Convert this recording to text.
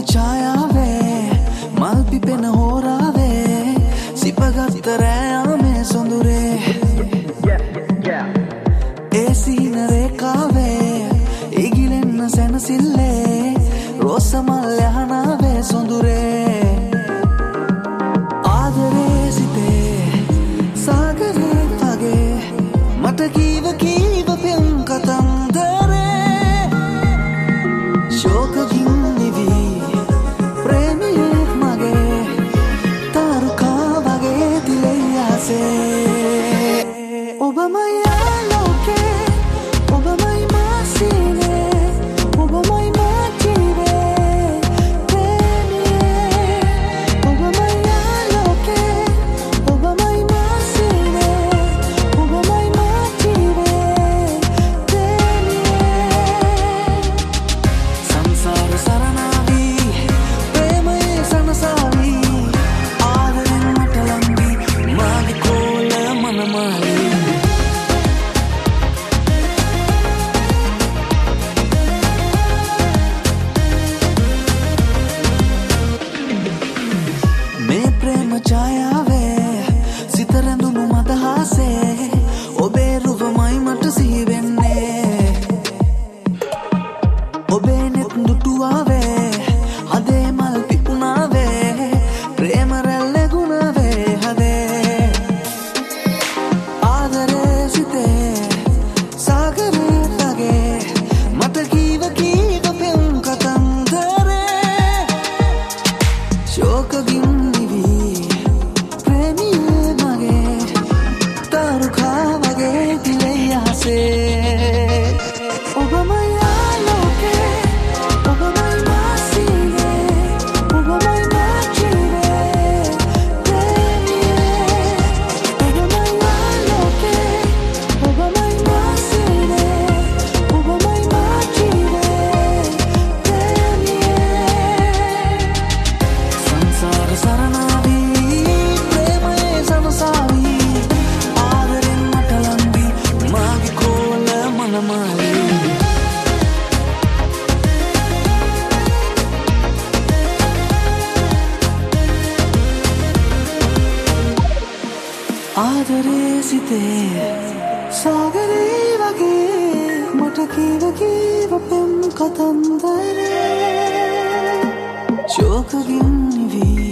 ඡායාවේ මල් පිපෙන හෝරාවේ සිපගත් රෑයාමේ සොඳුරේ ඒ සීන රේඛාවේ ඉගිලෙන්න සැනසිල්ලේ රෝස මල් යහනාවේ සොඳුරේ ආදරේ සිතේ සාගරේ වගේ මට කීව පෙම් කතන්දරේ ශෝකකින් නිවි ප්‍රේමයේ මගේ තාරුකා වගේ දිලේ ආසේ ඔබමයි ආලෝකේ ඔබමයි මාසිනේ ඔබමයි මාජීවේ ප්‍රේමයේ ඔබමයි ආලෝකේ ඔබමයි මාසිනේ ඔබමයි මාජීවේ ප්‍රේමයේ සංසාර සරණාවි ප්‍රේමයේ සනසාවි ආදරෙන් මට ලංවි මාගේ කෝල මනමාලි මේ ප්‍රේම ඡායාවේ සිත රැඳුණු මදහසේ ඔබේ රුවමයි මට සිහි වෙන්නේ ඔබේ නෙත් දුටුවාවේ හදේ මල් පිපුණාවේ ප්‍රේම රැල්ල ගුණාවේ හදේ ආදරේ සිතේ සාගරේ වගේ මට කීව පෙම් කතන්දරේ ශෝකකින් නිවි ප්‍රේමියේ මගේ තාරුකා වගේ දිලේ ආසේ ඔබමයි ආලෝකේ ඔබමයි මාසිනේ ඔබමයි මාජීවේ ප්‍රේමියේ ඔබමයි ආලෝකේ ඔබමයි මාසිනේ ඔබමයි මාජීවේ ප්‍රේමියේ සංසාර සරණාවි ප්‍රේමයේ සනසාවි ආදරෙන් මට ලංවි මාගේ කෝල මනමාලි ආදරේ සිතේ සාගරේ වගේ මට කීව පෙම් කතන්දරේ ශෝකකින් නිවි